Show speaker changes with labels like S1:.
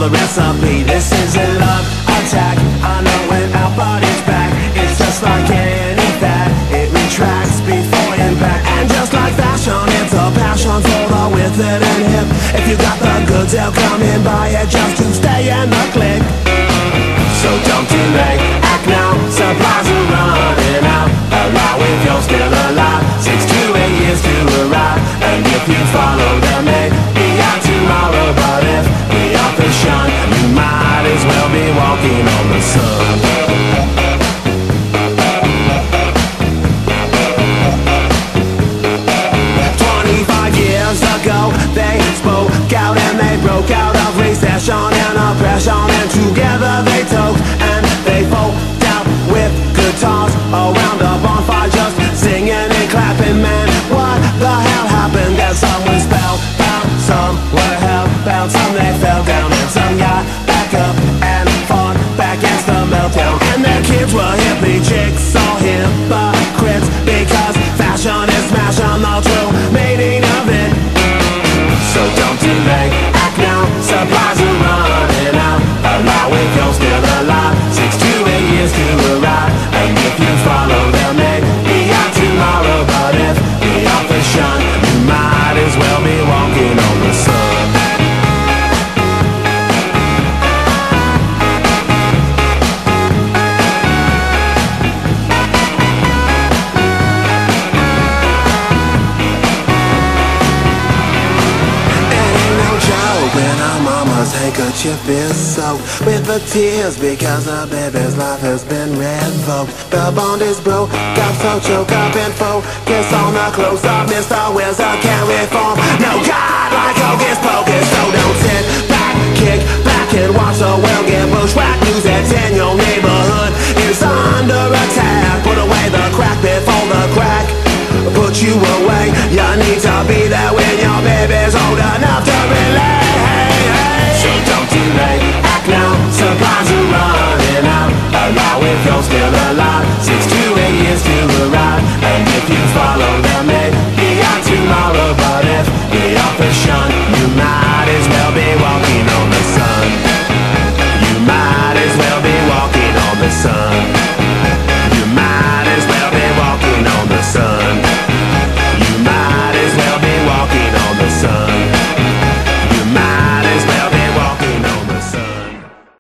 S1: the recipe. This is a love attack. I know when our body's back, it's just like any fad. It retracts before impact. And just like fashion, it's a passion for the with it and hip. If you got the goods, they'll come and buy it just to stay in the clique. So don't delay, act now, supplies are running out. Allow if you're still alive, 6 to 8 years to arrive. And if you follow them, may be out tomorrow. But if we are the shun, you might as well be walking on the sun. 25 years ago, they spoke out and they broke out of recession and oppression. And together they took and they folk out with guitars around a bonfire, just singing and clapping. Man, what the hell happened? That some were spellbound, some were hellbound, some they fell down, and some got back up and fought back against the meltdown. And their kids were hippie chicks, all hypocrites, because fashion is smashing the true meaning of it. So don't delay, act now, supplies are running out. Allow if you're still alive, 6 to 8 years to arrive. And if you follow them, may be out tomorrow. But if we are the shun, you might as well be walking on the sun. When our mama's handkerchief is soaked with the tears because the baby's life has been revoked. The bond is broke, got so choked up and focus on the close-up. Mr. Wizard can't reform. No God like Hocus Pocus. So don't sit back, kick back and watch the world get bushwhacked.